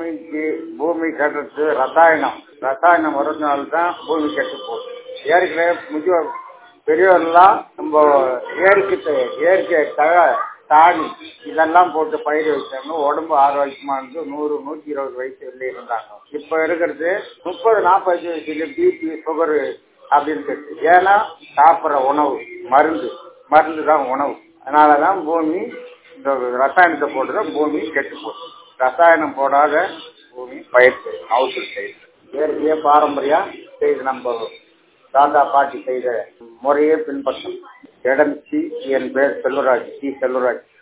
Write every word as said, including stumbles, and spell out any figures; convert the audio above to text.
பூமிக்கு பூமி கட்டுறது ரசாயனம் ரசாயனம் வரதுனால்தான் பூமி கெட்டு போகுது. ஏற்கனவே முக்கிய பெரியவர்கள்லாம் நம்ம இயற்கை இயற்கை தக தாடி இதெல்லாம் போட்டு பயிர் வச்சாங்க. உடம்பு ஆரோக்கியமா இருந்து நூறு நூத்தி இருபது வயசு வெளியே இருந்தாங்க. இப்ப இருக்கிறது முப்பது நாற்பது வயசுல பிபி சுகரு அப்படின்னு. ஏன்னா சாப்பிட்ற உணவு மருந்து மருந்து தான் உணவு. அதனாலதான் பூமி இந்த ரசாயனத்தை போட்டுதான் பூமி கெட்டு போகுது. ரசாயனம் போடாத பூமி பயிர் செய்யும் அவுசல் செய்யுது. இயற்கையே பாரம்பரியா செய்து நம்ம தாத்தா பாட்டி செய்த முறையே பின்பற்றும். இடம்ச்சி என் பேர் செல்வராஜ் சி செல்வராஜ்.